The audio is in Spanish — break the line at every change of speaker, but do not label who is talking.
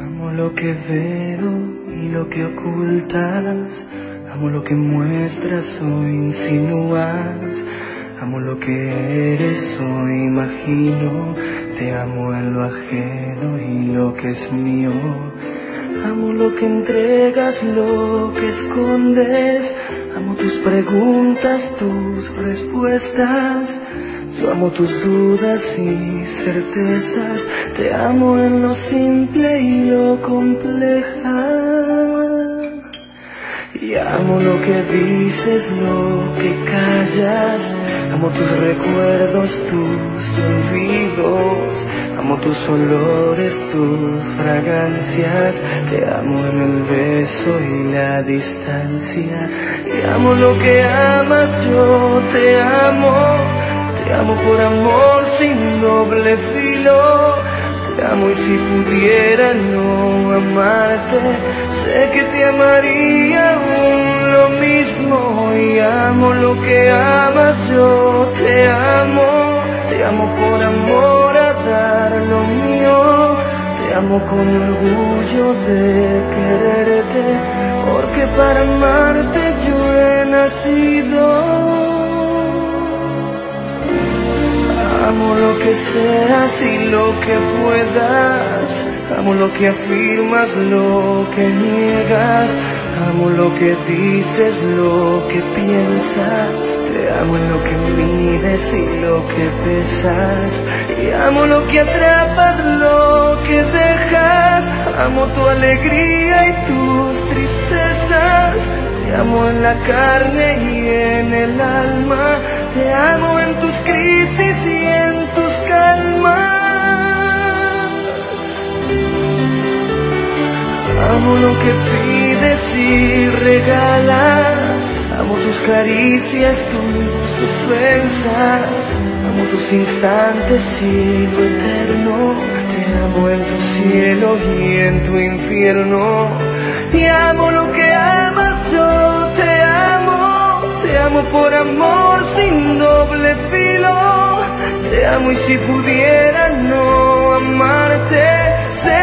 Amo lo que veo y lo que ocultas, amo lo que muestras o insinúas, amo lo que eres o imagino, te amo en lo ajeno y lo que es mío. Amo lo que entregas, lo que escondes, amo tus preguntas, tus respuestas. Yo amo tus dudas y certezas, te amo en lo simple y lo compleja. Y amo lo que dices, lo que callas, amo tus recuerdos, tus olvidos, amo tus olores, tus fragancias, te amo en el beso y la distancia. Y amo lo que amas, yo te amo por amor sin doble filo. Te amo y si pudiera no amarte, sé que te amaría aún lo mismo. Y amo lo que amas, yo te amo por amor a dar lo mío. Te amo con orgullo de quererte, porque para amarte yo he nacido. Amo lo que seas y lo que puedas, amo lo que afirmas, lo que niegas, amo lo que dices, lo que piensas, te amo en lo que mides y lo que pesas, y amo lo que atrapas, lo que dejas, amo tu alegría y tus tristezas. Te amo en la carne y en el alma, te amo en tus crisis y en tus calmas. Amo lo que pides y regalas, amo tus caricias, tus ofensas, amo tus instantes y lo eterno. Te amo en tu cielo y en tu infierno. Y amo lo que amas, yo te amo por amor sin doble filo. Te amo y si pudiera no amarte, sé